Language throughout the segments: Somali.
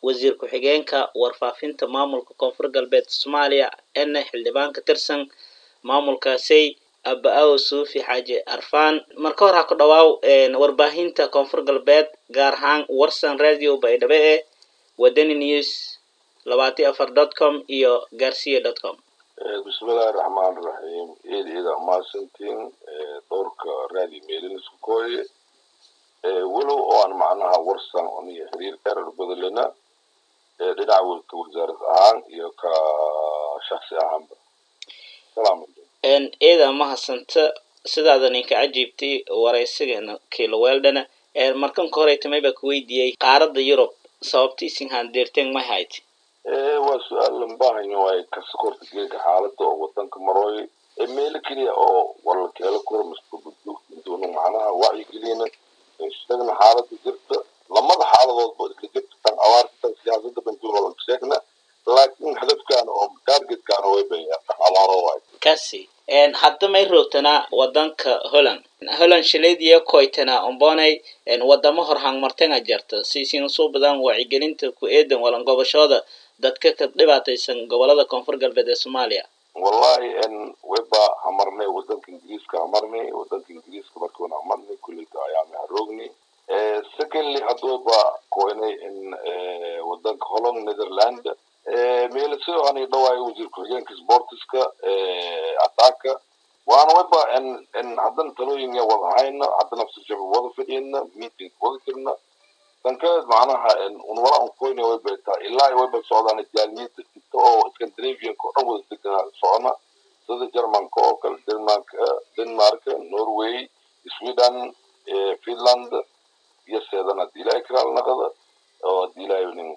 wasiir ku-xigeenka warfaafinta maamulka koonfur galbeed Soomaaliya ena xildhibaan ka tirsan maamulkaasi Abaaw Suufi Xaaji Arfaan marka hore ku dhawaaw warbaahinta koonfur galbeed gaar ahaan Warsan Radio Baydhabo Wadani News 24.com iyo garcia.com bismillahirrahmanirrahim ida maasantiin doorka raadi meelin isku kooye walow aan macnaha warsan oo iyo xiriir dheer badalena dhinaca wasaaradda ahaan iyo ka shakhsi ahaanba salaam ida mahasanta sidaadan ka cajiibtay waraysigeena kilo weldana markan hore tamayba ku weydiiyay qaaradda Yurub sababtiisin handeerteen ma hayd waa su'aal baahan yahay ka sokorta geega xaaladda oo wadanka marooy meel kaliya oo wala kala kormasto budug intuu macnaha wacyi gelina isagna xaaladda jirta lamada xaaladood boo ka jirta awaarta siyaasadda bantuulo sheegna laakiin hadafkan oo targetkan way bayaa alaaro way kasi hadda may rootana wadanka Holland shileediya koytana ombonay wadamo horhang martana jarta siisin soo badan wacyigelinta ku eedan walan gobashooda dadka ka dhibaataysan gobolada koonfur galbeed ee Soomaaliya wallahi weba amarnay wadanka Ingiriiska markuu amarnay kulliyada ayaama roogni secondly hadaba koonay in wadanka Holland Netherlands meel soo aan dhawaay wasiir ku-xigeenka sportska ataka waan weba in hadan talooyin wada hayna hadan nafsiga wada fadhiyna meeting wada jirna tanka macnaha un wala un koyna weba ilaa weba Soomaaliya jaaliyada oo Scandinavian ko dhan wada degan Soomaaliya sida German ko kala Denmark Norway Sweden Finland iyo seedana dilay kala naqada oo dilay nin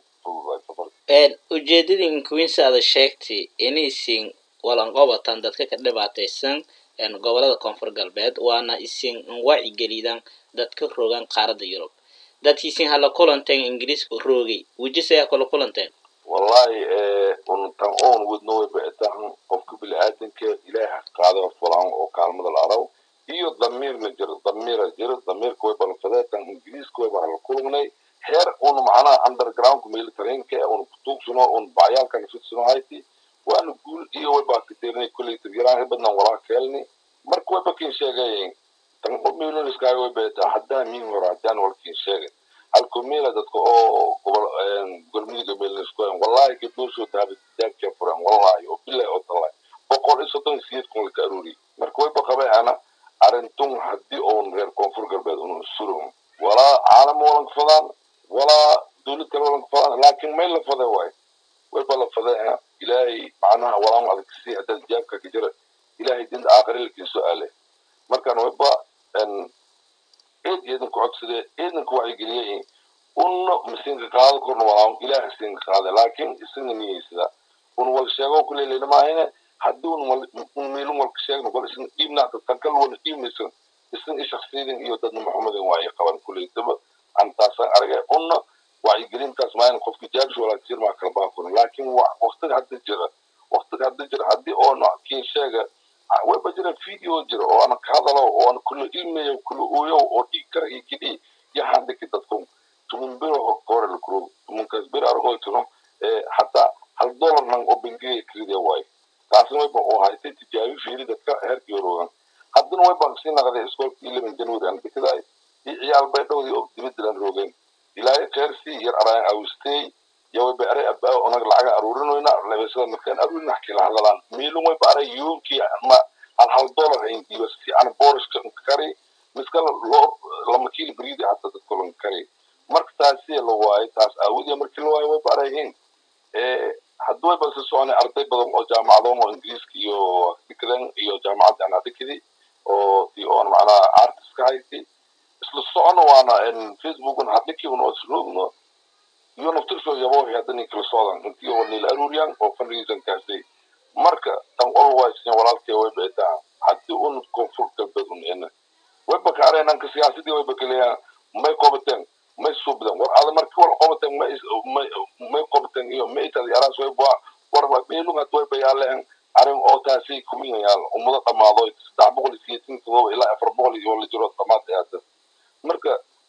ujeedadii inkuinsaada sheegtay inaysiin walan qobatan dadka ka dhibaataysan gobolada koonfur galbeed waana isin wacyi gelidan dadka rogan qaaradda Yurub dadkiisin hala kulanteen Ingiriiska roogay wajisaya kala kulanteen wallahi tan oon wadno baataan qofka bilaadanka ilaahay qaado fulaan oo kaalmada la araw iyo damiirna damiirka way balfadatan Ingiriiska way baa kulunay heer on macna underground military-ka on tuugsano on baayalkan fidsano hayti waan guul iyo way baa kadeernay kulli tiraan badna wala keelni markuu way bakin sheegay tan oo meelon iska way beeta hadda min waraadaan walkiin sheegay halku meela dadka oo gurmiga meelon iska wallahi gabdhoosho daabka furan wallahi oo billahi oo talay boqol iyo soddon siid kun ka aruri markuu way baqabay ana arintun hadii oo reer koonfur galbeed uu surum wala caalam wala fadaan ولا دولة ولا فلان لكن ما إلا فذا واي ويبلا فذا إلهي معناها ولا ما ذكسي هذا الجاب كجرا إلهي دين آخر لك سؤاله مركان ويبا أن إيدن كعد سده إيدن كوعي جريه إنه مسين قاعد كورن ولا إله مسين قاعد لكن السن مية سده ونوال شيء كل اللي ما هنا حدون ميلون والكشيء نقول السن إبنا تتكلم ولا إبن السن الشخصيين يودد محمد واي قبل كل يتبع أنت أرجع قلنا وعيقلين تسمعين قف كجاج ولا كثير مع كرباكون لكن وقت هذا الجرا هدي أو كين شيء وبجرا فيديو جرا أو أنا كهذا لو أو أنا كل إيميل وكل أويو أو إيكر إيكدي يحدك تدخل تمنبره كور الكروب ممكن أرجو تنو حتى $1 نعم أو بنجي كريدي واي تاسمه يبقى أو هاي تجاري فيدي دكا هير يورون هذا نوع بانسين هذا إسكول إلى من جنود أنا بكذا عيال بيتو دي أوبتيميت للروجين إلى كرسي يرعى أوستي يوم بأري أبا أنا لعجة أرورين وينا لبسوا مكان أرورين نحكي لحظة ميلو ما بأري يوكي ما $100 عندي بس أنا بورش كاري مسكال لو لما كيل بريدي حتى تدخلون كاري مرك تاسي لواي تاس أودي مرك لواي وبأريين حدوي بس سواني أرتي بدم أو جامعة لهم إنجليز كيو كذا يو جامعة أنا ذكري أو دي أون معنا أرتس كايتي الصعنا وأنا إن فيسبوك ونحكي ونوصلونه يوم نفترض يبغى يهدني كل صعدا أنت يوم الأروريان أو فنريزن كاسي مركا تنقل وايس ولا الكوي بيتا حتى أن كونفورت بدون إنه ويبقى علينا أنك سياسي ويبقى ليها ما يقبضن ما يسوبدن وعلى مركا ولا قبضن ما يقبضن يوم ما يتدي على سوي بوا وربا بيلون أتوي بيالهم عرم أو تاسي كمين يال ومضى ما ضوي تستعبوا لسيتين تضو إلى أفربوا لي ولا جرات ما تأثر marka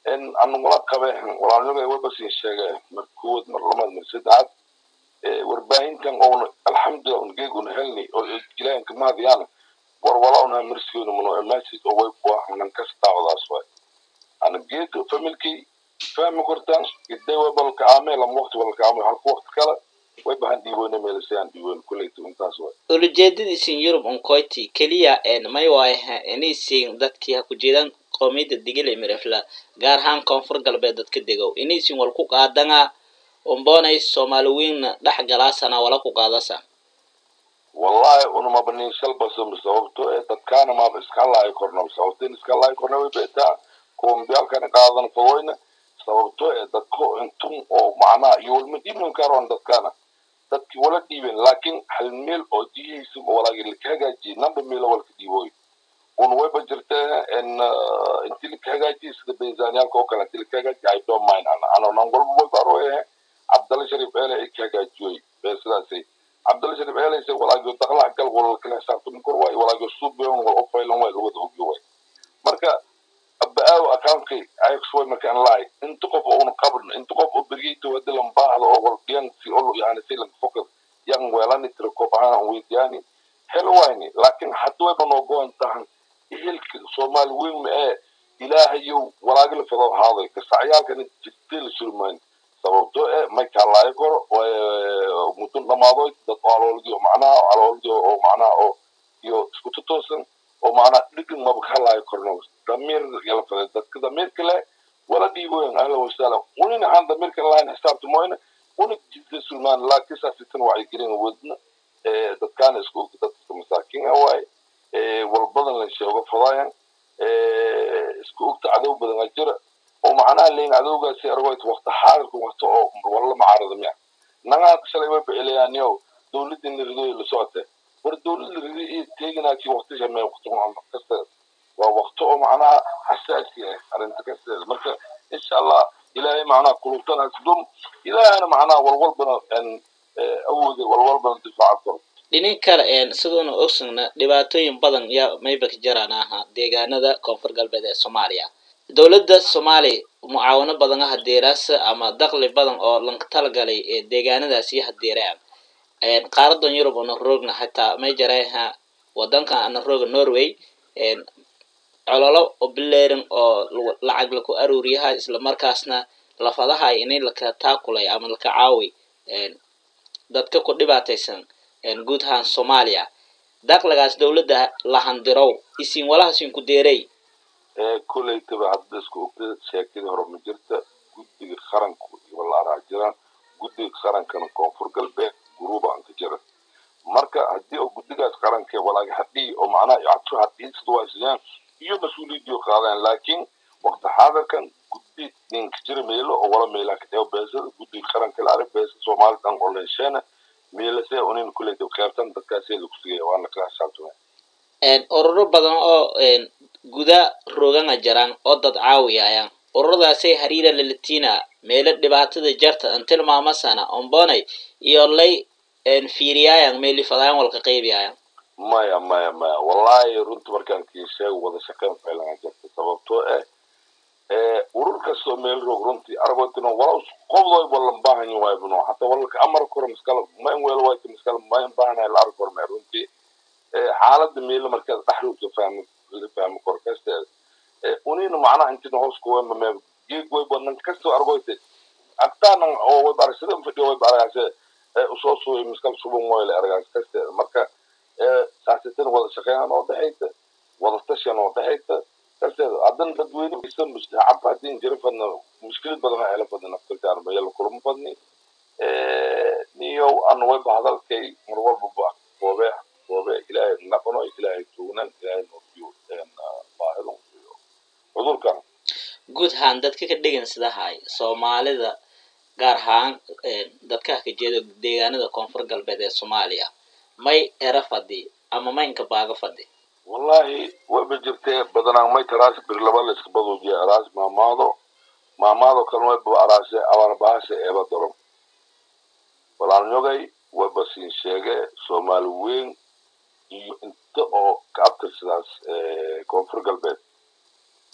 ان ولا قبه ولا نوغي وبس يشيغ مركود مرلمد مرسدات warbaahintan oo alxamdulillah on geegun helni oo ilaan kama diyaana war wala ona marsiino mono message oo way baahan kasta wadaas way ana geedo familki fahmi kortaan idday wabal kaamel am waqti wal kaamel hal waqti kala way baahan diiwaan meelasaan diiwaan kulay intaas way ujeedadiisin Europe on koyti kaliya may way inaysiin dadkii ha ku jeedaan qoomiyada digile mirafla gaar ahaan koonfur galbeed dadka degow inaysiin wal ku qaadana umbonay Soomaaliyiin dhax galaasana wala ku qaadasa wallahi una ma bani salbaso sababto dadkaana ma iska laay korno sababtin iska laay korno way beeta koombiyaal kana qaadan fawayna sababto dadku intum oo macna yool madibin karoon dadkaana dadki wala diibin laakiin hal meel oo diihiisu wala hagaaji number meel wala diiboy un way bajirtaa in intii hagaaji sida beenzaniyal ko kala intii hagaaji ay don't mind ana nangol way baroe عبدالله شريف آله إكاجا جوي بسلاسي عبدالله شريف آله سي ولا جو دخل عقل ولا كل حساب من كرواي ولا جو صوب بيون ولا أوفايل ولا لغة جوي مركا أبقى أكانكي عيك شوي مكان لاي أنت قف أون قبل أنت قف أبريت ودلهم بعض أو ين في أولو يعني سيلم فقط ين ولا نتركوا بعنا ويد يعني حلواني لكن حتى بنوجو انتهن يهلك صومال وين إلهي ولا قل في ضوء هذا كسعيال كانت جديل سلمان sababto ma kala koro muddo dhamaado dad waalowgii oo macnaa oo iyo isku toosan oo macnaa dhigin ma kala korno damir yala fadad dadka damir kale wala diiboon ahla wasala unina han damir kale laan xisaabtu mooyna una jidda sulmaan la kisa sitan wacyi gelin wadna dadkaan isku dadka masaakiin away wal badan la sheego fadayaan isku ogta cadow badan jira ومعناه اللي عدوغا سيرويت وقت حالك وقت والله ما عارض مياه نغا كسلي ويب إليانيو دولد النردو اللي صوته والدولد النردو تيجنا كي وقت جمع وقتهم عم كسر ووقته معناه حساسية على انت كسر مركا إن شاء الله إلهي معناه قلوبتنا تدوم إلهي أنا معناه والولبنا أن أود والولبنا دفاع الكرب dhinin kale sidoo ogsana dhibaatooyin badan yaa maybak jaranaha deegaanada koonfur galbeed ee Soomaaliya dawladda Soomaaliya mucaawano badan ah deeraasa ama dakhli badan oo lanka talgalay ee deegaanadaas iyo hadeeraan qaaradan Yurub oo roogna hataa may jarayha wadanka aan rooga Norway cololo oo bileerin oo lacag la ku aruuriyaha isla markaasna lafadaha inay la ka taakulay ama la ka caawi dadka ku dhibaataysan guud ahaan Soomaaliya dakhligaas dawladda la handirow isin walaasin ku deeray كل تبع عبدسكو شاكين هرب من جرتا جودي خرن ولا راجران جودي خرن كان كونفور قلبه جروب عن تجرا مركا هدي أو جودي خرن كي ولا حدي أو معنا يعطوا حدي سواسيان يو مسؤولية ديو خالين لكن وقت هذا كان جودي من كتير ميلو أو ولا ميلا كتير بيزل جودي خرن كلا عارف بيزل سومال كان قلنا شينا ميلا سي أونين كل تبع خيرتان دكاسي لكسيه وأنا كلا شالتوه ururo badan oo guda roogana jaraan oo dad caawiyayaan ururadaasay hariira lalatina meelo dhibaatada jarta inta maamasana onbonay iyo lay fiiriyayaan meeli fadaan walka qaybiyayaan maya wallahi runtu markaan kiisay wada shaqeyn faylan jarta sababtoo ururka soo meel roog runtii aragtino wala qofdoy balan baahan yahay bano hatta walka amar koro miskala ma in weel way miskala ma in baahan la arko runtii xaaladda meel markaad dhaxruuka fahmo korkasta unina macnaha intii hoos ku weyn ma geeg way badan kasto argoyte agtaan oo way barsada fadhiyo way barayase soo soo miskal subun mooyle argaas kasta marka saasitan wada shaqeeyaan oo dhaxayta wada tashan oo dhaxayta kasta adan dadweyne isan mustahab hadin jirfana mushkilad badan ay la badan afkaan ma yala kulum badni niyo aan way bahadalkay mar walba وبه إلهي نقنو إلهي تونا إلهي نوفيو إن باهلون فيو عذور كان guud ahaan dadka ka dhigan sida hay Soomaalida gaar ahaan dadka ka jeeda deegaanada koonfur galbeed ee Soomaaliya may era fadhi ama maynka baaga fadhi wallahi way bajirtay badanaa may taraas bir laba la isku bado jee araas maamaado kan way baaraase awar baase eba doro walaan yogay way basin sheege Soomaali weyn iyo inta oo ka abtirsidaas koonfur galbeed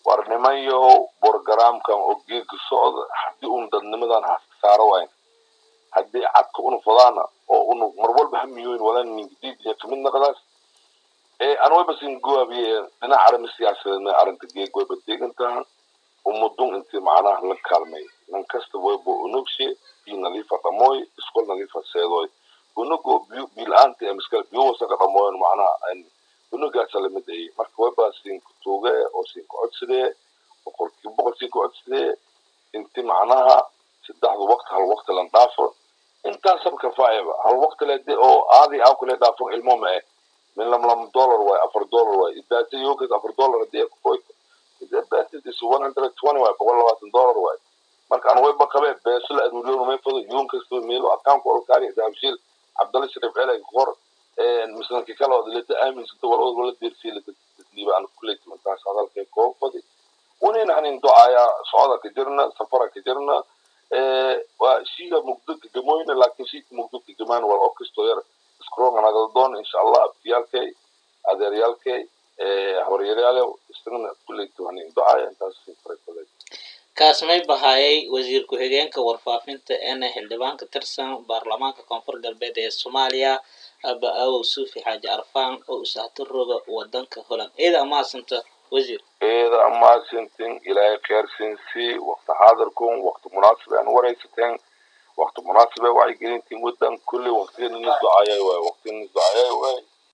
warnimayo borogramkan oo geedka socda haddii uun dadnimadan saaro wayn haddii cadka unu fadaana oo unu mar walba hamiyoyn walaa ningdiid iyo kamid naqdaas أنا بس نقول أنا عرم السياسة أنا عرم تجيء قوي بتيجنتها ومدون أنت معناه للكلمة نكست ويبو ونكشي في نظيفة تموي سكول نظيفة سيدوي ونقول بالأنت أمسكال بيو سكت تموي معناه أن ونقول سلمة دي ما هو بس كتوجة أو عدسة وكل بقول عدسة أنت معناها تدخل وقت هالوقت اللي نضافه أنت سبب كفاية هالوقت اللي أو هذه أو كل دافع المهم من لم دولار واي $4 واي إذا تيوكس $4 دي كويس إذا باتت 120 واي بقول $10 واي marka aan way baqabay beesla adduunyo ma fado yoon kasto meelo account oo kaari daabshil Abdullah Sharif Cali qor misalka kala oo la taamin sida wala dirsiil tadliib aan kulay intaas hadalkay koofadi ونين عن دعايا صعدة كجرنا سفرة كجرنا waa shiga mugdinka gamoyna laakiin shiga mugdinka gamaan waa orchestra skroon ana doon insha Allah abtiyalkay adeeryalkay horyaalay isna kulay tuwanin ducaa intaas fikrad kaasmay bahayay wasiir ku-xigeenka warfaafinta ee xildhibaanka tirsan baarlamaanka koonfur galbeed ee Soomaaliya aba aw suufi xaaji arfaan oo usaatirooda wadanka Holland eeda amaasanta wasiir eeda amaasantin ilaahay khayr siinsi waqti haadarkum waqti munaasib aan waraysateen وقت مناسبة وعي قلنتي مدن كل وقتين الناس دعايا وقتين الناس دعايا